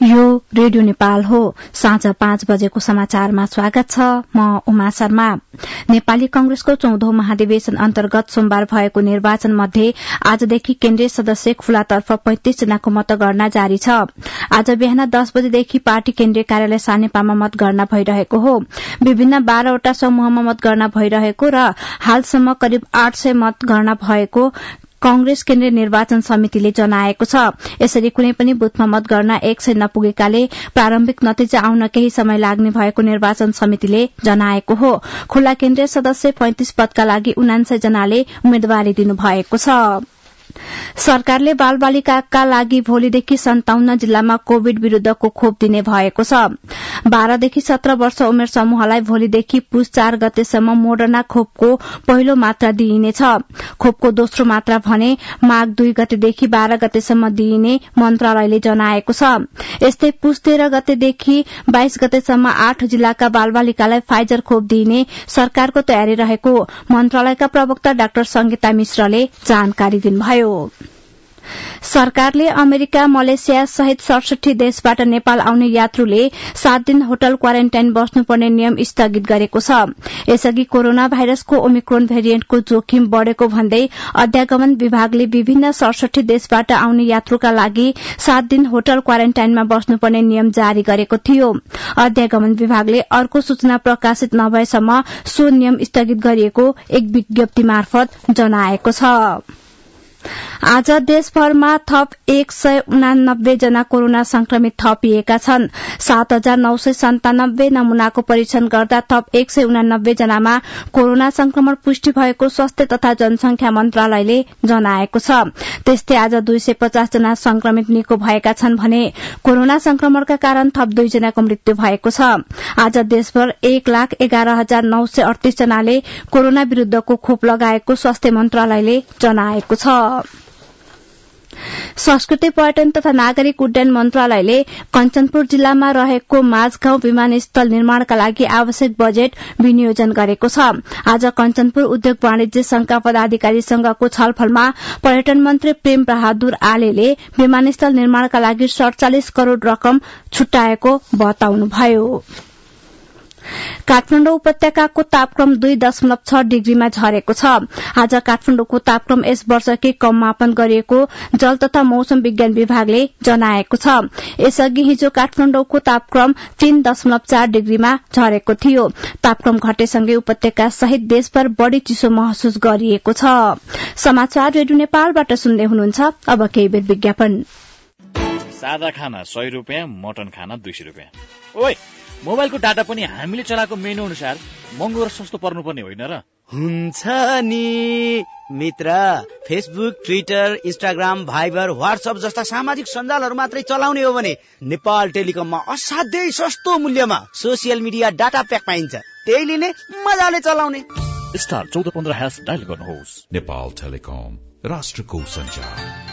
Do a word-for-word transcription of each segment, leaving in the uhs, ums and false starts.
यो रेडियो नेपाल हो। साँझ पाँच बजेको समाचारमा स्वागत छ। म उमा शर्मा। नेपाली कांग्रेसको चौधौं महाधिवेशन अन्तर्गत सोमबार भएको निर्वाचन मध्ये आजदेखि केन्द्रीय सदस्य खुलातर्फ पैंतिस जनाको मतगणना जारी छ। आज बिहान दस बजेदेखि पार्टी केन्द्रीय कार्यालय सानेपामा मतगणना भइरहेको हो। विभिन्न बाह्रवटा समूहमा मतगणना भइरहेको र हालसम्म करिब आठ सय मतगणना भएको कांग्रेस केन्द्रीय निर्वाचन समितिले जनाएको छ। यसरी कुनै पनि बुथमा मतगणना एक सय नपुगेकाले प्रारम्भिक नतिजा आउन केही समय लाग्ने भएको निर्वाचन समितिले जनाएको हो। खुल्ला केन्द्रीय सदस्य पैंतिस पदका लागि उनान्सय जनाले उम्मेद्वारी दिनुभएको छ। सरकारले बाल बालिकाका लागि भोलिदेखि सन्ताउन्न जिल्लामा कोविड विरूद्धको खोप दिने भएको छ। बाह्रदेखि सत्र वर्ष उमेर समूहलाई भोलिदेखि पुस चार गतेसम्म मोडर्ना खोपको पहिलो मात्रा दिइनेछ। खोपको दोस्रो मात्रा भने माघ दुई गतेदेखि बाह्र गतेसम्म दिइने मन्त्रालयले जनाएको छ। यस्तै पुस तेह्र गतेदेखि बाइस गतेसम्म आठ जिल्लाका बाल बालिकालाई फाइजर खोप दिइने सरकारको तयारी रहेको मन्त्रालयका प्रवक्ता डाक्टर संगीता मिश्रले जानकारी दिनुभयो। सरकारले अमेरिका, मलेसिया सहित सडसठी देशबाट नेपाल आउने यात्रुले सात दिन होटल क्वारेन्टाइन बस्नुपर्ने नियम स्थगित गरेको छ। यसअघि कोरोना भाइरसको ओमिक्रोन भेरिएन्टको जोखिम बढ़ेको भन्दै अध्यागमन विभागले विभिन्न सडसठी देशबाट आउने यात्रुका लागि सात दिन होटल क्वारेन्टाइनमा बस्नुपर्ने नियम जारी गरेको थियो। अध्यागमन विभागले अर्को सूचना प्रकाशित नभएसम्म सो नियम स्थगित गरिएको एक विज्ञप्ति मार्फत जनाएको छ। आज देशभरमा थप एक सय उनानब्बे जना कोरोना संक्रमित थपिएका छन्। सात हजार नौ सय सन्तानब्बे नमूनाको परीक्षण गर्दा थप एक सय उनानब्बे जनामा कोरोना संक्रमण पुष्टि भएको स्वास्थ्य तथा जनसंख्या मन्त्रालयले जनाएको छ। त्यस्तै आज दुई सय पचास जना संक्रमित निको भएका छन् भने कोरोना संक्रमणका कारण थप दुई जनाको मृत्यु भएको छ। आज देशभर एक लाख एघार हजार नौ सय अडतीस जनाले कोरोना विरूद्धको खोप लगाएको स्वास्थ्य मन्त्रालयले जनाएको छ। संस्कृति पर्यटन तथा नागरिक उड्डयन मन्त्रालयले कञ्चनपुर जिल्लामा रहेको माझगाउँ विमानस्थल निर्माणका लागि आवश्यक बजेट विनियोजन गरेको छ। आज कञ्चनपुर उद्योग वाणिज्य संघका पदाधिकारीसँगको छलफलमा पर्यटन मन्त्री प्रेम बहादुर आलेले विमानस्थल निर्माणका लागि सड़चालिस करोड़ रकम छुट्याएको बताउनुभयो। काठमाडौँ उपत्यकाको तापक्रम दुई दशमलव छ डिग्रीमा झरेको छ। आज काठमाडौँको तापक्रम यस वर्षकै कम मापन गरिएको जल तथा मौसम विज्ञान विभागले जनाएको छ। यसअघि हिजो काठमाडौँको तापक्रम तीन दशमलव चार डिग्रीमा झरेको थियो। तापक्रम घटेसँगै उपत्यका सहित देशभर बढ़ी चिसो महसुस गरिएको छ। समाचार रेडियो नेपालबाट सुन्दै हुनुहुन्छ। अब केही बेर विज्ञापन। सादा खाना सय रुपियाँ, मटन खाना दुई सय रुपियाँ। ओइ, मोबाइलको डाटा पनि हामीले चलाएको मेनु अनुसार महँगो र सस्तो पर्नुपर्ने होइन र? हुन्छ नि मित्र, Facebook, Twitter, Instagram, Viber, WhatsApp जस्ता सामाजिक सञ्जालहरू मात्रै चलाउने हो भने नेपाल टेलिकममा असाध्यै सस्तो मूल्यमा सोसियल मिडिया डाटा प्याक पाइन्छ। त्यही लिने, मजाले चलाउने। स्टार चौध पन्ध्र ह्यास डायल गर्नुहोस्। नेपाल टेलिकम, राष्ट्रको सञ्चार।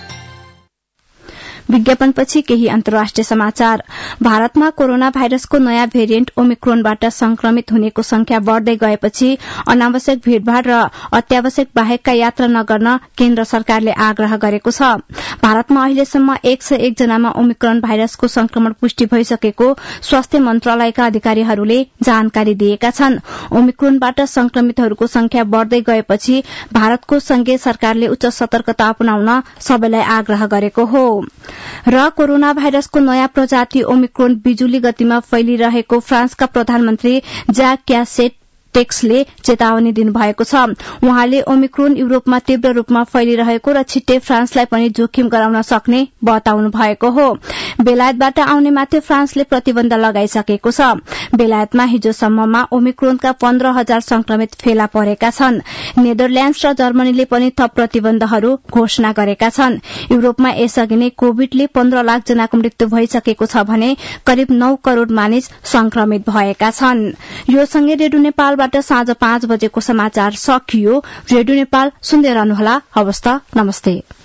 विज्ञापनपछि केही अन्तर्राष्ट्रिय समाचार। भारतमा कोरोना भाइरसको नयाँ भेरिएन्ट ओमिक्रोनबाट संक्रमित हुनेको संख्या बढ़दै गएपछि अनावश्यक भीड़भाड़ र अत्यावश्यक बाहेकका यात्रा नगर्न केन्द्र सरकारले आग्रह गरेको छ। भारतमा अहिलेसम्म एक सय एक जनामा ओमिक्रोन भाइरसको संक्रमण पुष्टि भइसकेको स्वास्थ्य मन्त्रालयका अधिकारीहरूले जानकारी दिएका छन्। ओमिक्रोनबाट संक्रमितहरूको संख्या बढ़दै गएपछि भारतको संघीय सरकारले उच्च सतर्कता अपनाउन सबैलाई आग्रह गरेको हो। र कोरोना भाइरसको नयाँ प्रजाति ओमिक्रोन बिजुली गतिमा फैलिरहेको फ्रान्सका प्रधानमन्त्री ज्याक क्यासेट टेक्सले चेतावनी दिनुभएको छ। उहाँले ओमिक्रोन युरोपमा तीव्र रूपमा फैलिरहेको र छिट्टै फ्रान्सलाई पनि जोखिम गराउन सक्ने बताउनु भएको हो। बेलायतबाट आउनेमाथि फ्रान्सले प्रतिबन्ध लगाइसकेको छ। बेलायतमा हिजोसम्ममा ओमिक्रोनका पन्ध्र हजार संक्रमित फेला परेका छन्। नेदरल्याण्ड्स र जर्मनीले पनि थप प्रतिबन्धहरू घोषणा गरेका छन्। युरोपमा यसअघि नै कोविडले पन्ध्र लाख जनाको मृत्यु भइसकेको छ भने करिब नौ करोड़ मानिस संक्रमित भएका छन्। यो सँगै रेडियो नेपालबाट साँझ पाँच बजेको समाचार सकियो। रेडियो नेपाल सुन्दै रहनुहोला। हवस् त, नमस्ते।